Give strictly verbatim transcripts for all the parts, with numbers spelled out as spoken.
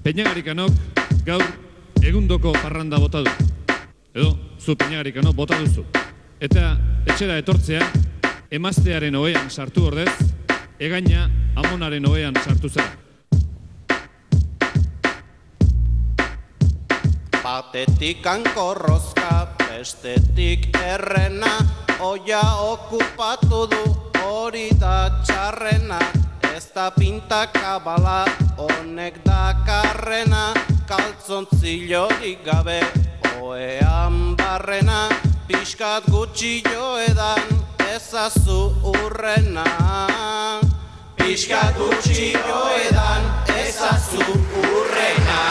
Peñagarikanok gaur egundoko parranda bota du. Edo, zu Peñagarikanok bota duzu. Eta etxera etortzea, emaztearen ohean sartu ordez, egaina amonaren ohean sartu zera. Batetik hankorrozka, bestetik errena, oia okupatu du hori da txarrena. Ez da pintakabala, honek dakarrena, kaltzontzillorik gabe, oean barrena, pixkat gutxi joedan, ezazu urrena. Pixkat gutxi joedan, ezazu urrena.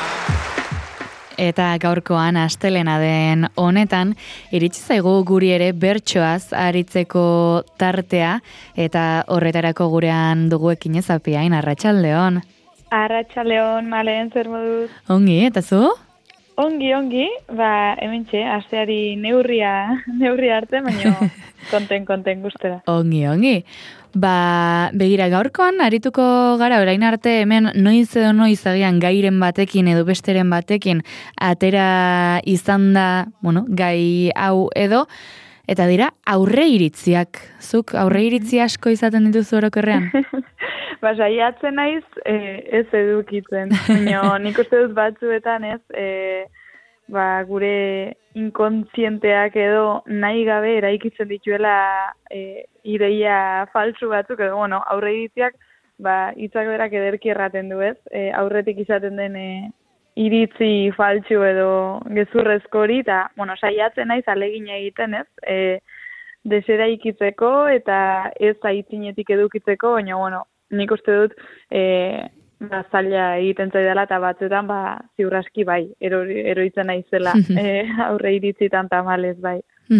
Eta gaurkoan astelena den honetan, iritsi zaigu guri ere bertsoaz aritzeko tartea, eta horretarako gurean duguekin ezapiain, arratsaldeon. Arratsaldeon, Malen, zer moduz? Ongi, eta zu? Ongi, ongi, ba, hementxe, asteari neurria, neurria arte, baina konten, konten guztera. Ongi, ongi. Ba, begira, gaurkoan arituko gara orain arte hemen noiz edo noiz agian gairen batekin edo besteren batekin atera izan da, bueno, gai hau edo, eta dira aurre iritziak. Zuk aurre iritzi asko izaten dituzu orokorrean? Ba, saiatzen naiz eh, ez edukitzen. Baina nik uste dut batzuetan ez, eh, ba, gure inkontzienteak edo nahi gabe eraikitzen dituela e, ideia falsu batzuk, edo, bueno, aurre iritziak, ba, hitzak berak ederki erraten du ez, e, aurretik izaten den e, iritzi faltsu edo gezurrezko hori, eta, bueno, saiatzen naiz alegin egiten ez, e, desera ikitzeko eta ez aitzinetik edukitzeko, baina, bueno, nik uste dut, e, ba, zaila egiten zaidala eta batzuetan ba, ziurraski bai, ero, eroitzen naizela e, aurre iritzitan tamalez bai.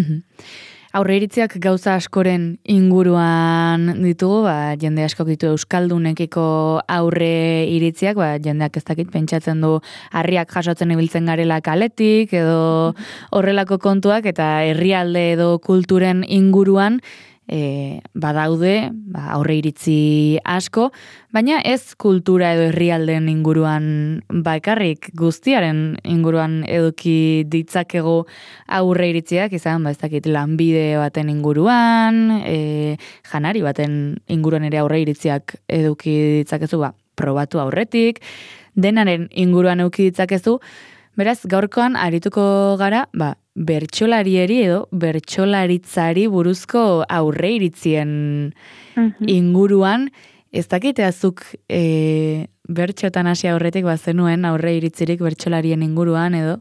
Aurre iritziak gauza askoren inguruan ditugu, ba, jende askok ditu euskaldunekiko aurre iritziak, ba, jendeak ez dakit pentsatzen du harriak jasotzen ibiltzen garela kaletik, edo horrelako kontuak, eta herrialde edo kulturen inguruan, E, badaude, ba, aurre iritzi asko, baina ez kultura edo herrialden inguruan bakarrik, guztiaren inguruan eduki ditzakegu aurre iritziak, izan, ba, ez dakit lanbide baten inguruan, e, janari baten inguruan ere aurre iritziak eduki ditzakezu, ba, probatu aurretik, denaren inguruan eduki ditzakezu, beraz, gaurkoan arituko gara, ba, bertsolarieri edo bertsolaritzari buruzko aurre iritzien uh-huh. inguruan, ez dakiteazuk e, bertxotan hasi aurretik bazenuen aurre iritzirik bertsolarien inguruan edo?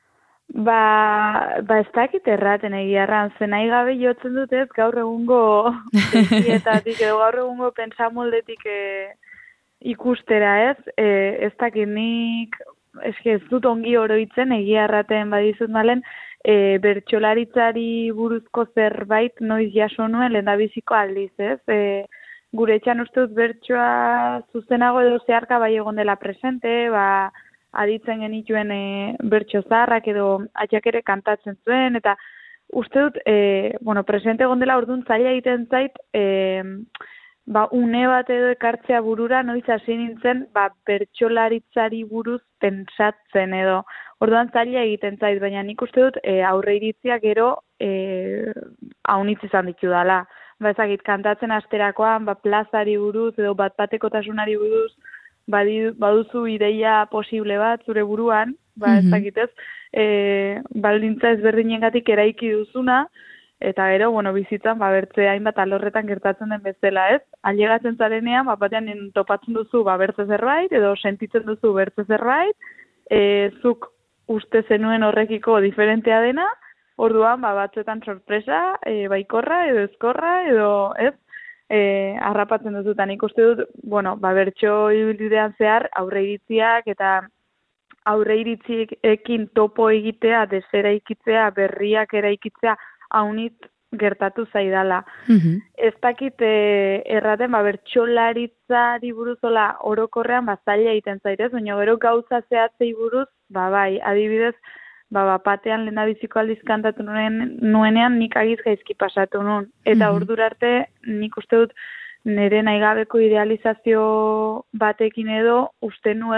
Ba, ba ez dakit erraten egiarran, zen nahi gabe jotzen dut ez gaur egungo pentsietatik edo gaur egungo pentsamoldetik e, ikustera ez, e, ez dakit nik, eske ez dut ongi oroitzen egiarraten badizut malen, E, bertsolaritzari buruzko zerbait noiz jaso nuen lehendabiziko aldiz, ez? E, gure etxan uste dut bertsoa zuzenago edo zeharka bai egon dela presente, ba, aditzen genituen e, bertso zaharrak edo atxak ere kantatzen zuen, eta uste dut, e, bueno, presente egon dela orduan zaila egiten zait, e, ba, une bat edo ekartzea burura noiz hasi nintzen, ba, bertsolaritzari buruz pentsatzen edo, orduan zaila egiten zait, baina nik uste dut e, aurre iritzia gero e, haunitz izan ditu dala. Ba, ezagit, kantatzen asterakoan, ba, plazari buruz edo bat batekotasunari buruz, badi, baduzu ideia posible bat zure buruan, ba, mm-hmm. ezagit ez, e, baldintza ezberdinengatik eraiki duzuna, eta gero, bueno, bizitzan, ba, bertze hainbat alorretan gertatzen den bezala ez. Ailegatzen zarenean, ba, batean topatzen duzu, ba, bertze zerbait, edo sentitzen duzu bertze zerbait, e, zuk uste zenuen horrekiko diferentea dena, orduan, ba, batzuetan sorpresa, e, baikorra, edo ezkorra, edo ez, e, harrapatzen duzutan. Ikuste dut, bueno, ba, bertso ibilbidean zehar, aurre iritziak eta aurre iritziekin topo egitea, desera ikitzea, berriak eraikitzea, haunit gertatu zaidala. Mm-hmm. Ez dakit e, erraten, ba, bertsolaritzari buruzola orokorrean, ba, zaila egiten zaitez, baina gero gauza zehatzei buruz, ba, bai, adibidez, ba, batean lehendabiziko aldiz kantatu nuen, nuenean nik agiz gaizki pasatu nuen. Eta mm-hmm. ordura arte, nik uste dut nire nahigabeko idealizazio batekin edo uste nuela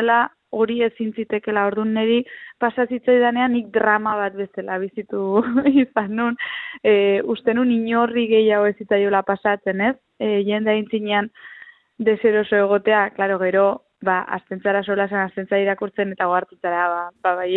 hori ezin zitekela, orduan niri pasazitzaidanean nik drama bat bezala bizitu izan nun, e, uste nun inorri gehiago ez zitzaiola pasatzen, ez? E, jende aintzinean deseroso egotea, klaro, gero, ba, astentzara sola zen, astentzara irakurtzen eta gohartutzara, ba, ba bai,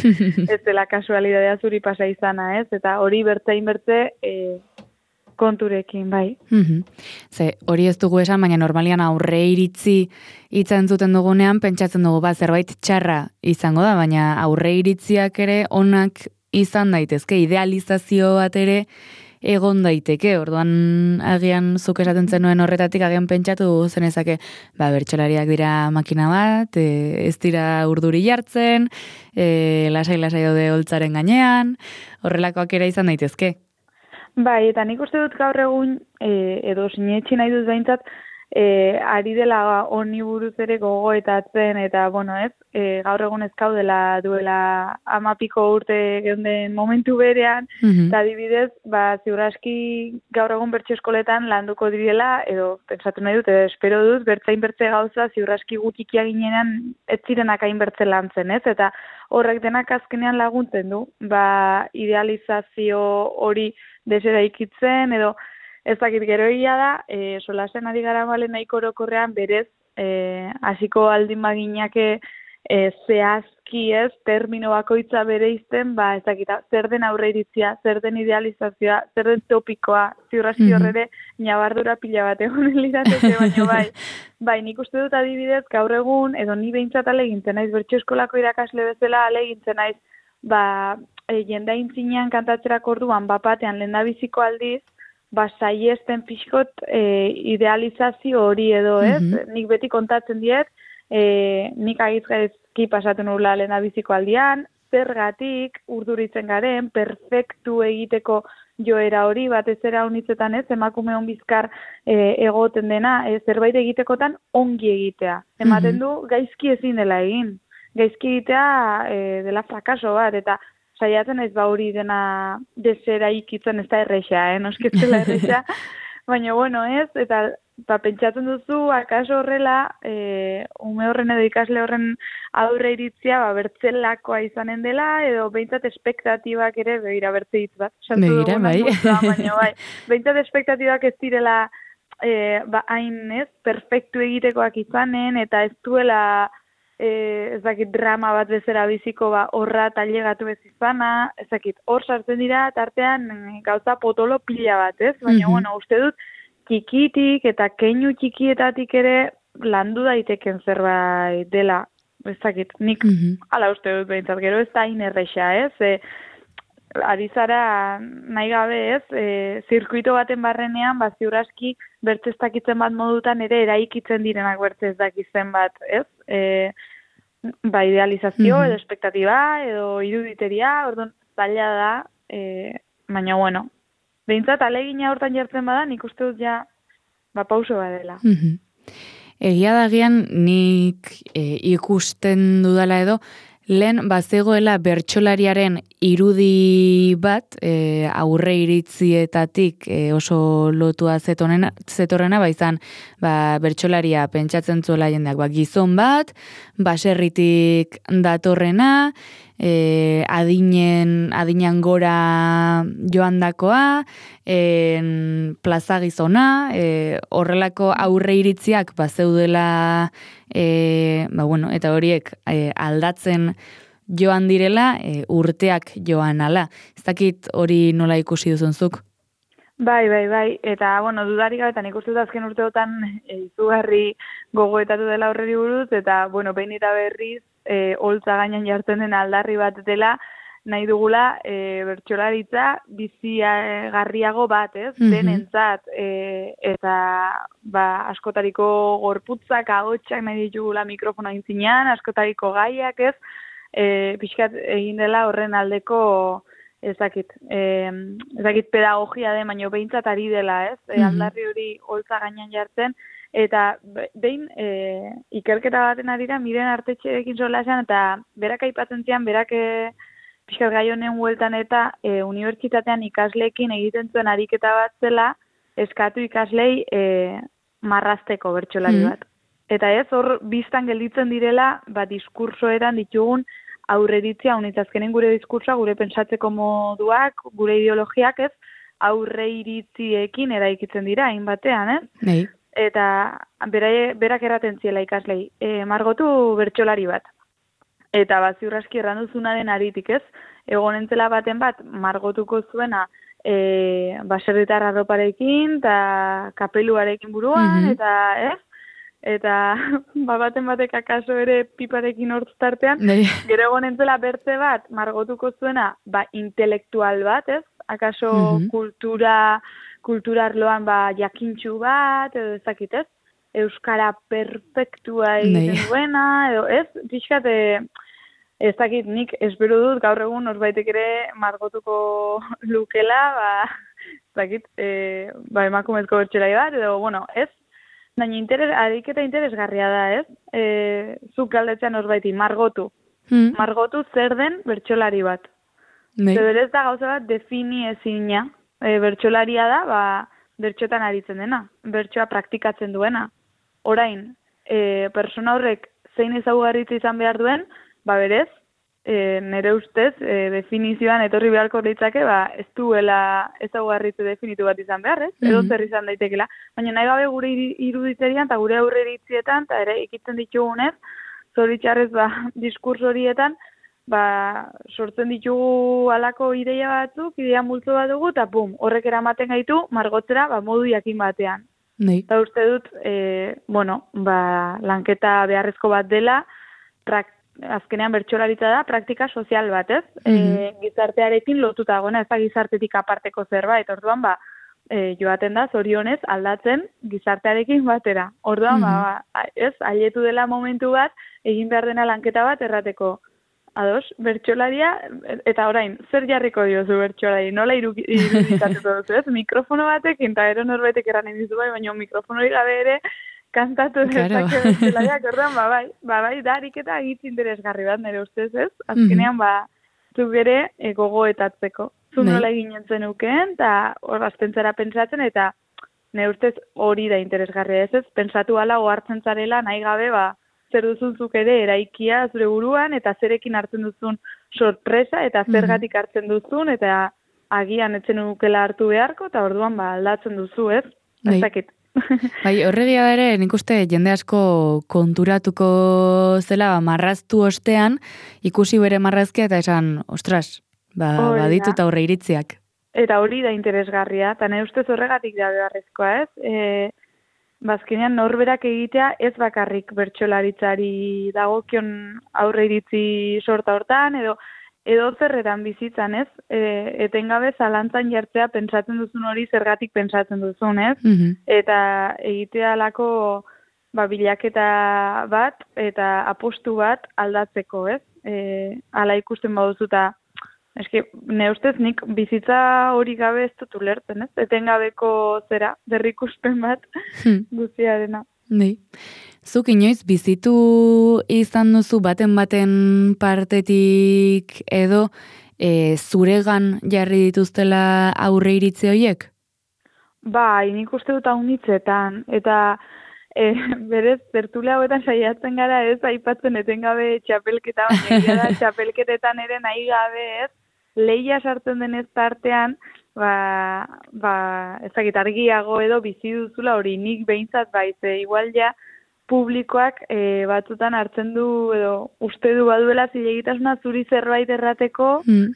ez dela kasualidadea zuri pasa izana, ez? Eta hori bertzein bertze, e, konturekin, bai. Mm-hmm. Ze, hori ez dugu esan, baina normalian aurre iritzi hitza entzuten dugunean, pentsatzen dugu, ba, zerbait txarra izango da, baina aurre iritziak ere onak izan daitezke, idealizazio bat ere egon daiteke, orduan agian zuk esaten zenuen horretatik agian pentsatu zenezake, ba, bertsolariak dira makina bat, e, ez dira urduri jartzen, e, lasai-lasai daude holtzaren gainean, horrelakoak ere izan daitezke. Bai, eta nik uste dut gaur egun, e, edo sinetxi nahi dut behintzat, e, ari dela honi buruz ere gogoetatzen, eta, bueno, ez, e, gaur egun ez kaudela duela amapiko urte geunden momentu berean, Mm-hmm. eta adibidez, ba, ziuraski gaur egun bertso eskoletan landuko direla, edo pentsatu nahi dut, edo espero dut, bertzain bertze gauza ziuraski gutikia ginenan ez zirenak hain bertze lantzen, ez, eta horrek denak azkenean laguntzen du, ba, idealizazio hori desera ikitzen, edo ez dakit geroia da, e, solasen ari gara bale nahiko orokorrean berez, e, hasiko aldin baginake e, zehazki ez, termino bakoitza bere izten, ba, ez dakit, zer den aurre iritzia, zer den idealizazioa, zer den topikoa, ziurraski Mhm. horrere, nabardura pila bat egon lirateke, baina bai, bai, nik uste dut adibidez, gaur egun, edo ni behintzat alegintzen naiz, bertso eskolako irakasle bezala alegintzen naiz, ba, e, jende aintzinean kantatzerako orduan, bapatean lehendabiziko aldiz, ba, saiesten pixkot e, idealizazio hori edo, ez? Mhm. Nik beti kontatzen diet, e, nik agizgaizki pasatu nula lehendabiziko aldian, zergatik urduritzen garen, perfektu egiteko joera hori, batez era honitzetan ez, emakume on bizkar e, egoten dena, e, zerbait egitekotan ongi egitea. Ematen du, gaizki ezin dela egin. Gaizki egitea e, dela frakaso bat, eta saiatzen ez ba hori dena desera ikitzen ez da erresa, eh? Noskitzela erresa, baina bueno ez, eta ba, pentsatzen duzu, akaso horrela, e, ume horren edo ikasle horren aurre iritzia, ba, bertzelakoa izanen dela, edo behintzat espektatibak ere, begira bertze hitz bat. Begira, bai. Baina bai, behintzat espektatibak ez direla, e, ba, hain ez, perfektu egitekoak izanen, eta ez duela, E, ez dakit drama bat bezera biziko ba, horra tailegatu ez izana, ez dakit hor sartzen dira, tartean gauza potolo pila bat, ez? Baina, Mhm. bueno, uste dut, txikitik eta keinu txikietatik ere landu daiteken zerbait dela, ez dakit, nik Mhm. hala uste dut behintzat, gero ez da hain erresa, ez? E, ari zara nahi gabe ez, e, zirkuito baten barrenean, ba, ziuraski bertze ez dakitzen bat modutan ere eraikitzen direnak bertze ez dakitzen bat, ez? E, ba, idealizazio, Mhm. edo espektatiba, edo iruditeria, orduan zaila da, e, baina bueno, behintzat alegina hortan jartzen bada, nik uste dut ja, ba, pauso badela. Mhm. Egia dagian nik e, ikusten dudala edo, lehen bazegoela bertsolariaren irudi bat, e, aurre iritzietatik e, oso lotua zetonena, zetorrena, ba izan, ba, bertsolaria pentsatzen zuela jendeak, ba, gizon bat, baserritik datorrena, e, adinen, adinean gora joandakoa, en, plaza gizona, e, horrelako aurre iritziak bazeudela, e, ba, bueno, eta horiek e, aldatzen joan direla, e, urteak joan ala. Ez dakit hori nola ikusi duzunzuk? Bai, bai, bai, eta, bueno, dudarik gabetan ikusten dut azken urteotan e, izugarri gogoetatu dela horreri buruz, eta, bueno, behin eta berriz, e, holtza gainean jartzen den aldarri bat dela, nahi dugula e, bertsolaritza bizigarriago bat, ez? Mhm. Denentzat, e, eta ba, askotariko gorputzak, ahotsak nahi ditugula mikrofona intzinean, askotariko gaiak, ez? E, pixkat egin dela horren aldeko ezakit, e, ezakit pedagogia den, baino behintzat ari dela, ez? E, Mhm. aldarri hori holtza gainean jartzen, eta behin e, ikerketa baten arira Miren Artetxerekin solasean, eta berak aipatzen zian, berak e, pixkat gai honen hueltan eta e, unibertsitatean ikasleekin egiten zuen ariketa bat zela, eskatu ikaslei e, marrazteko bertsolari Mhm. bat. Eta ez, hor biztan gelditzen direla, ba, diskursoetan ditugun aurreiritzia unitz. Azkenen gure diskursoa, gure pentsatzeko moduak, gure ideologiak ez, aurreiritziekin eraikitzen dira, hainbatean, ez? Nei. Eta bera, berak eraten ziela ikaslei, e, margotu bertsolari bat. Eta bat ziurraski erranduzunaren aritik ez, egonentzela baten bat margotuko zuena e, baserritar arroparekin eta kapeluarekin buruan, Mhm. eta ez, eta ba, baten batek akaso ere piparekin hortztartean, Nei. gero egonentzela bertze bat margotuko zuena ba, intelektual bat, ez? Akaso Mhm. kultura, kultura arloan ba, jakintxu bat, edo ezakit ez? Euskara perfektua egiten Nei. duena, edo ez? Pixkat, e, ez dakit nik espero dut gaur egun norbaitek ere margotuko lukela, ba, ez dakit, e, ba, emakumezko bertsolari bat, edo, bueno, ez? Baina interes, ariketa interesgarria da, ez? E, zuk galdetzen norbaiti, margotu. Hmm. Margotu zer den bertsolari bat. Nei. Ze berez da gauza bat defini ezina. E, bertsolaria da, ba, bertxotan aritzen dena. Bertsoa praktikatzen duena. Orain, e, persona horrek zein ezaugarritza izan behar duen, ba berez, e, nire ustez, e, definizioan etorri beharko litzake, ba, ez duela ezaugarritze definitu bat izan behar, ez? Edo Mhm. zer izan daitekela. Baina nahi gabe gure iri- iruditerian eta gure aurreitzietan, eta ere ikitzen ditugunez, zoritxarrez, ba, diskurso horietan, ba, sortzen ditugu halako ideia batzuk, ideia multzo bat dugu, eta pum, horrek eramaten gaitu, margotzera, ba, modu jakin batean. Nei. Eta uste dut, e, bueno, ba, lanketa beharrezko bat dela, prak, azkenean bertsolaritza da, praktika sozial bat, ez? Mhm. E, gizartearekin lotuta gona, ez da gizartetik aparteko zerbait, orduan, ba, e, joaten da, zorionez, aldatzen gizartearekin batera. Orduan, ba, ba, ez, ailetu dela momentu bat, egin behar dena lanketa bat errateko. Ados, bertsolaria, eta orain, zer jarriko diozu bertsolari? Nola iru- irudikatuko duzu, ez? Mikrofono batekin, eta ero norbaitek eranen dizu bai, baina mikrofonori gabe ere kantatu Claro. dezake bertsolariak, orduan, ba bai, ba bai, da ariketa egitz interesgarri bat, nire ustez, ez? Azkenean, ba, zuk ere e, gogoetatzeko. Zu Bai. nola eginen zenukeen, eta hor aztentzara pentsatzen, eta nire ustez hori da interesgarria, ez ez? Pentsatu ala ohartzen zarela, nahi gabe, ba, zer duzun zuk ere eraikia zure buruan, eta zerekin hartzen duzun sorpresa, eta zergatik hartzen duzun, eta agian etzen nukela hartu beharko, eta orduan ba, aldatzen duzu, ez? Bai. Ez dakit. Bai, horregia da ere, nik uste jende asko konturatuko zela, ba, marraztu ostean, ikusi bere marrazkia eta esan, ostras, ba, Hori da. baditut aurre iritziak. Eta hori da interesgarria, eta nire ustez horregatik da beharrezkoa, ez? E, bazkenean norberak egitea ez bakarrik bertsolaritzari dagokion aurre iritzi sorta hortan, edo edo zerretan bizitzan, ez? E, etengabe zalantzan jartzea pentsatzen duzun hori zergatik pentsatzen duzun, ez? Mhm. Eta egitea lako ba, bilaketa bat eta apostu bat aldatzeko, ez? E, ala ikusten baduzu eta eske, ne ustez nik bizitza hori gabe ez dut ulertzen, ez? Etengabeko zera, berrikuspen bat Hmm. guztiarena. Nei. Zuk inoiz bizitu izan duzu baten baten partetik edo e, zuregan jarri dituztela aurre iritzi horiek? Bai, nik uste dut haunitzetan, eta e, berez, tertulia hauetan saiatzen gara ez, aipatzen etengabe txapelketa, baina egia da txapelketetan ere nahi gabe ez, lehia sartzen denez tartean, ba, ba, ezagit argiago edo bizi duzula hori nik behintzat baiz, e, igual ja publikoak e, batzutan hartzen du edo uste du baduela zilegitasuna zuri zerbait errateko, Hmm.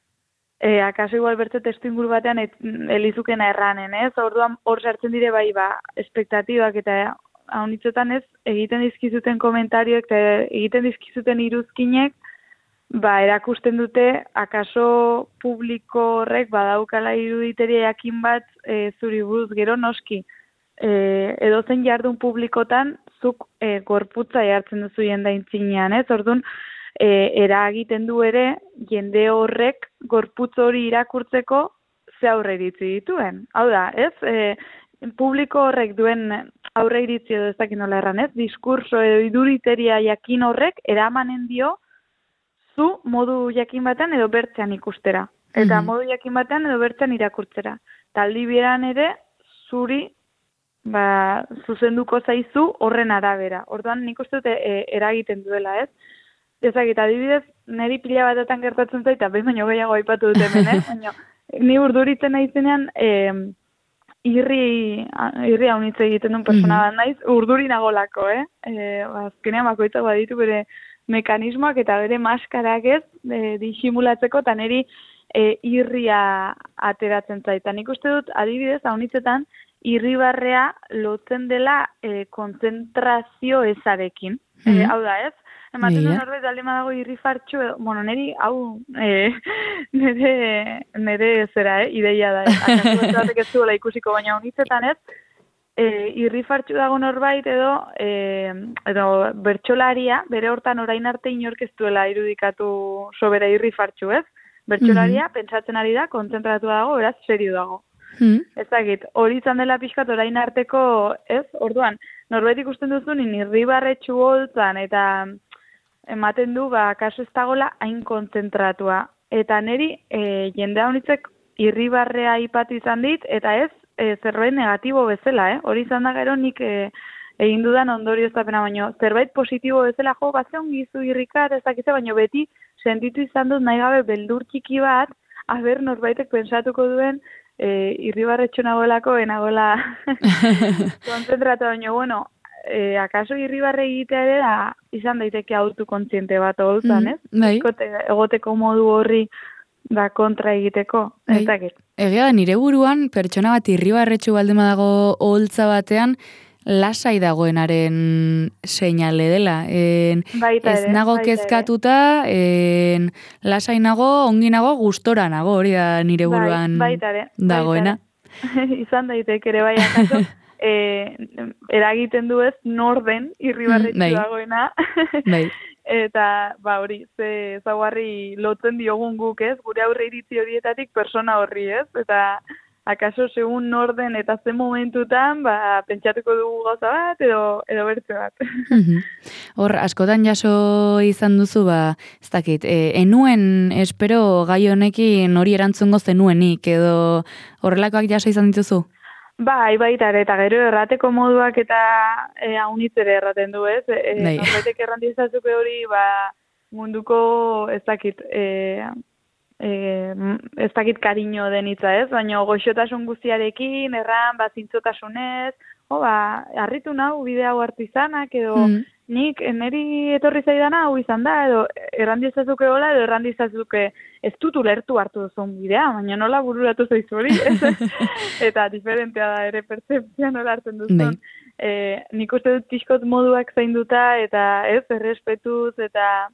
E, akaso igual bertze testu inguru batean et, elizukena erranen, ez? Orduan hor sartzen dire bai, ba, espektatibak eta haunitzetan ez, egiten dizkizuten komentarioek eta egiten dizkizuten iruzkinek, ba, erakusten dute, akaso publiko horrek badaukala iruditeria jakin bat e, zuri buruz gero noski. E, edozen jardun publikotan, zuk e, gorputza jartzen duzu jendaintzinean, ez? Orduan, E, eragiten du ere jende horrek gorputz hori irakurtzeko ze aurre iritzi dituen. Hau da, ez? E, publiko horrek duen aurre iritzi edo ez dakit nola erran, ez? Diskurso edo iduriteria jakin horrek eramanen dio zu modu jakin batean edo bertzean ikustera. Eta Mhm. modu jakin batean edo bertzean irakurtzera. Taldi beran ere zuri ba, zuzenduko zaizu horren arabera. Orduan nik uste dut e, eragiten duela, ez? Ezagit, adibidez, niri pila batetan gertatzen zaita, behin baino gehiago aipatu dut hemen, eh? Baina, ni urduritzen naizenean, eh, irri, irri haunitze egiten duen persona bat naiz, urduri nagolako, eh? E, azkenean bakoitzak baditu bere mekanismoak eta bere maskarak ez, e, disimulatzeko, eta niri e, irria ateratzen zaita. Nik uste dut, adibidez, haunitzetan, irribarrea lotzen dela e, kontzentrazio ezarekin. Mm-hmm. E, hau da, ez? Ematen duen norbait alde dago irri fartxu, bueno, niri, hau, e, nire, nire zera, eh, ideia da, akazu batek ez duela ikusiko, baina honitzetan ez, e, irri fartxu dago norbait edo, e, edo bertsolaria, bere hortan orain arte inork ez duela irudikatu sobera irri fartxu, ez? Bertsolaria, mm-hmm. pentsatzen ari da, kontzentratu dago, beraz, serio dago. Hmm. Ezagit, hori izan dela pixkat orain arteko, ez? Orduan, norbait ikusten duzu, nini irribarretxu holtzan, eta ematen du, ba, kaso ez dagoela hain kontzentratua. Eta niri, e, jendea honitzek irribarrea ipatu izan dit, eta ez, e, zerbait negatibo bezala, eh? Hori izan da gero nik e, egin dudan ondorio ez tapena, baino, zerbait positibo bezala, jo, bazeon gizu irrikat, ez dakize, baino beti sentitu izan dut nahi gabe beldur txiki bat, aber norbaitek pensatuko duen, E, irribarretxo nagoelako, enagoela konzentratu, baina, bueno, e, akaso irribarre egitea ere da, izan daiteke autokontziente bat holtzan, ez? Mm, bai. Egoteko modu horri da kontra egiteko, ez dakit. Egia da, nire buruan, pertsona bat irribarretxo baldema dago holtza batean, lasai dagoenaren seinale dela. En, baita ez nago baita kezkatuta, en, lasai nago, ongi nago, gustora nago, hori da nire buruan bai, baita dagoena. Baita izan daiteke ere bai akaso, e, eragiten du ez norden irribarretxu mm, dagoena. Bai. Eta, ba hori, ze zaguarri lotzen diogun guk ez, gure aurre iritzi horietatik persona horri ez, eta akaso segun norden eta zen momentutan, ba, pentsatuko dugu gauza bat, edo, edo bertze bat. Hor, askotan jaso izan duzu, ba, ez dakit, e, enuen espero gai honekin hori erantzungo zenuenik, edo horrelakoak jaso izan dituzu? Bai, baita ere, eta gero errateko moduak eta e, haunitz ere erraten du, ez? E, Norbaitek errantizazuke hori, ba, munduko, ez dakit, e, E, ez dakit kariño den hitza ez, baina goxotasun guztiarekin, erran, bat zintzotasunez, oh, ba, harritu nau, bide hau hartu izanak, edo mm. nik niri etorri zaidana hau izan da, edo errandizazuke hola, edo errandizazuke ez dut ulertu hartu duzun bidea, baina nola bururatu zaizu hori, eta diferentea da ere pertzeptzia nola hartzen duzun. E, nik uste dut pixkot moduak zainduta, eta ez, errespetuz, eta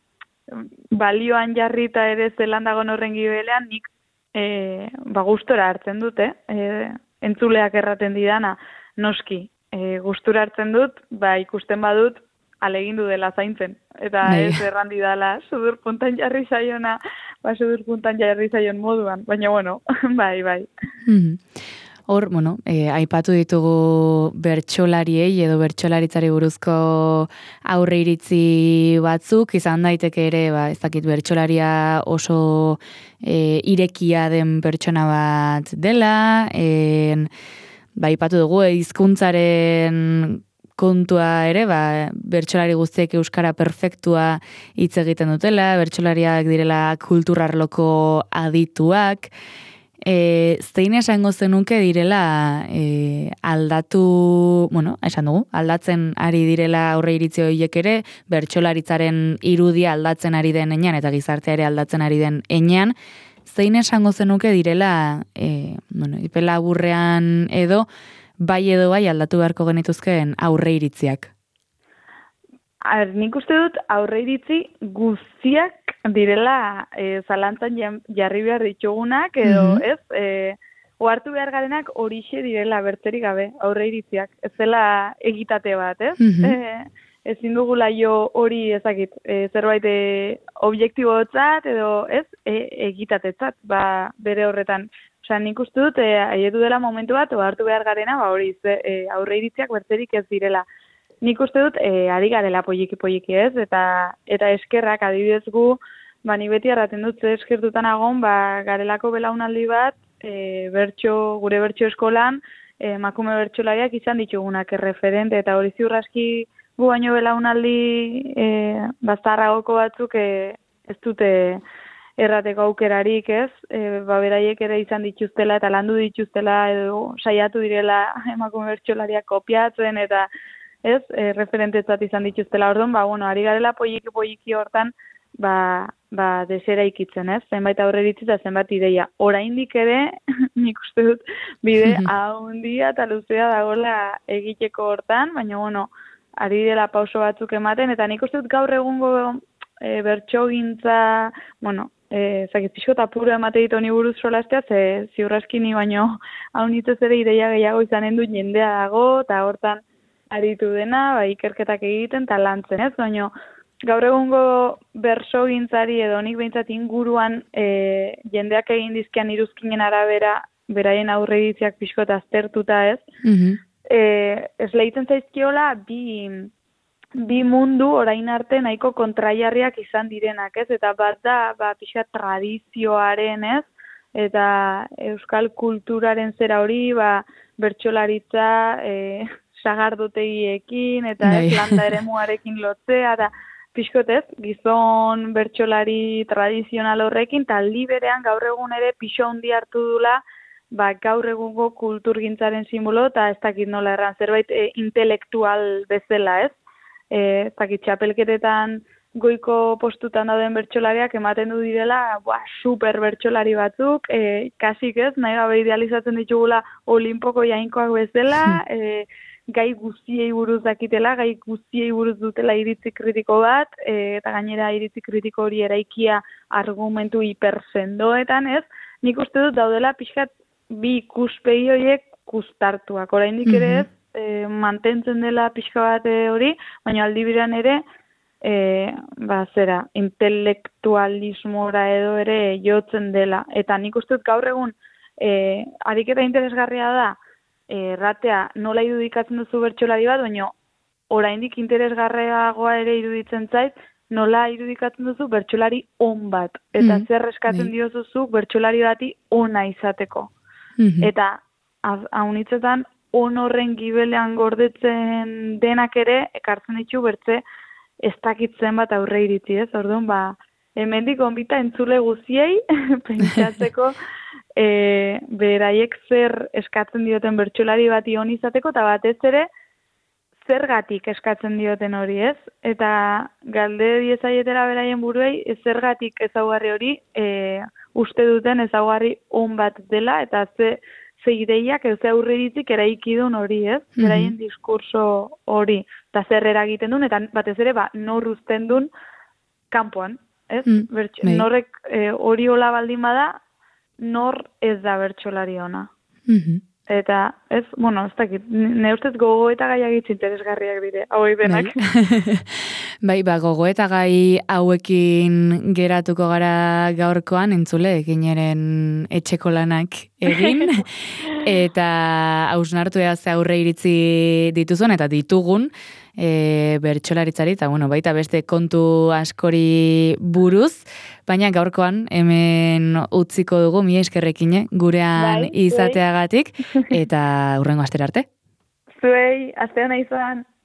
balioan jarrita ere zelan dagoen horren gibelean, nik e, ba, gustora hartzen dute, e, entzuleak erraten didana, noski, e, gustura hartzen dut, ba, ikusten badut, alegindu dela zaintzen. Eta Nei. Ez errandi dela, sudur puntan jarri zaiona, ba, sudur puntan jarri zaion moduan, baina bueno, bai, bai. Mm-hmm. Hor, bueno, eh, aipatu ditugu bertsolariei edo bertsolaritzari buruzko aurre iritzi batzuk, izan daiteke ere, ba, ez dakit bertsolaria oso eh, irekia den pertsona bat dela, en, ba, aipatu dugu hizkuntzaren kontua ere, ba, bertsolari guztiek euskara perfektua hitz egiten dutela, bertsolariak direla kulturarloko adituak, E, zein esango zenuke direla e, aldatu, bueno, esan dugu, aldatzen ari direla aurre iritzi horiek ere, bertsolaritzaren irudia aldatzen ari den enean, eta gizartea ere aldatzen ari den enean, zein esango zenuke direla, e, bueno, ipe laburrean edo, bai edo bai aldatu beharko genituzkeen aurre iritziak? Ar, nik uste dut aurre iritzi guztiak direla e, zalantzan jarri behar ditugunak, edo mm-hmm. ez, e, ohartu behar garenak horixe direla bertzerik gabe aurre iritziak. Ez dela egitate bat, ez? Mm-hmm. E, ezin dugula jo hori ezakit, e, zerbait e, objektibotzat edo ez, e, egitatetzat, ba, bere horretan. Osa, nik uste dut, e, aietu dela momentu bat, ohartu behar garena, ba, hori, e, aurre iritziak bertzerik ez direla. Nik uste dut, e, ari garela poliki-poliki ez, eta eta eskerrak adibidez gu, ba, ni beti arraten dut, ze eskertutan agon, ba, garelako belaunaldi bat, e, bertso, gure bertso eskolan, emakume bertsolariak izan ditugunak erreferente, eta hori ziur aski gu baino belaunaldi e, bazarragoko batzuk e, ez dute errateko aukerarik, ez? E, ba, beraiek ere izan dituztela eta landu dituztela edo saiatu direla emakume bertsolariak kopiatzen eta ez, e, referentetzat izan dituztela. Orduan, ba, bueno, ari garela poiki poiki hortan, ba, ba desera ikitzen, ez? Zenbait aurreritzi eta zenbait ideia. Oraindik ere, nik uste dut, bide haundia eta luzea dagoela egiteko hortan, baina, bueno, ari dela pauso batzuk ematen, eta nik uste dut gaur egungo e, bertsogintza, bueno, e, zakit pixko eta puro emate ditu honi buruz solastea, ze ziurraski ni baino hau nitzez ere ideia gehiago izanen du jendea dago, eta hortan aritu dena, ba, ikerketak egiten, eta lantzen, ez? Baina gaur egungo bersogintzari edo nik behintzat inguruan e, jendeak egin dizkian iruzkinen arabera, beraien aurreiritziak pixko eta aztertuta, ez? Mhm. E, ez lehitzen zaizkiola bi, bi mundu orain arte nahiko kontraiarriak izan direnak, ez? Eta bat da, ba, pixka tradizioaren, ez? Eta euskal kulturaren zera hori, ba, bertsolaritza, e, sagardotegiekin, eta ez landa ere muarekin lotzea, eta pixkotez, gizon bertsolari tradizional horrekin, eta aldi berean gaur egun ere pixo handi hartu dula, ba, gaur egungo kulturgintzaren simbolo, eta ez dakit nola erran, zerbait e, intelektual bezala, ez? E, ez dakit txapelketetan goiko postutan dauden bertsolariak ematen du direla, ba, super bertsolari batzuk, e, kasik ez, nahi gabe idealizatzen ditugula olimpoko jainkoak bezala, e, gai guztiei buruz dakitela, gai guztiei buruz dutela iritzi kritiko bat, e, eta gainera iritzi kritiko hori eraikia argumentu hipersendoetan, ez? Nik uste dut daudela pixkat bi ikuspegi horiek kustartuak. Oraindik ere ez, e, mantentzen dela pixka bat hori, baina aldi biran ere, e, ba, zera, intelektualismora edo ere jotzen dela. Eta nik uste dut gaur egun, e, ariketa interesgarria da, erratea nola irudikatzen duzu bertsolari bat, baina oraindik interesgarriagoa ere iruditzen zait, nola irudikatzen duzu bertsolari on bat. Eta mm, zer eskatzen diozuzu bertsolari bati ona izateko. Mm-hmm. Eta haunitzetan on horren gibelean gordetzen denak ere, ekartzen ditu bertze ez dakitzen bat aurre iritzi, ez? Orduan, ba, hemendik onbita entzule guziei pentsatzeko E, beraiek zer eskatzen dioten bertsolari bati on izateko, eta batez ere zergatik eskatzen dioten hori, ez? Eta galde diezaietera beraien buruei zergatik ezaugarri hori e, uste duten ezaugarri on bat dela, eta ze, ze ideiak, ze aurreritzik eraikidun hori, ez? Mm-hmm. Beraien diskurso hori, eta zer eragiten duen, eta batez ere ba, nor uzten duen kanpoan, ez? Mm, Bertx- norrek e, hori hola baldin bada, nor ez da bertsolari ona. Mm-hmm. Eta, ez, bueno, ez dakit, ne ustez gogo eta gaiak itz interesgarriak dire, hauek denak. Bai, ba, gogo eta gai hauekin geratuko gara gaurkoan, entzule, egineren etxeko lanak egin, eta hausnartu ea ze aurre iritzi dituzun, eta ditugun, e, bertsolaritzari, eta bueno, baita beste kontu askori buruz, baina gaurkoan hemen utziko dugu mi eskerrekin gurean bai, izateagatik, eta hurrengo astera arte. Zuei, astean izan.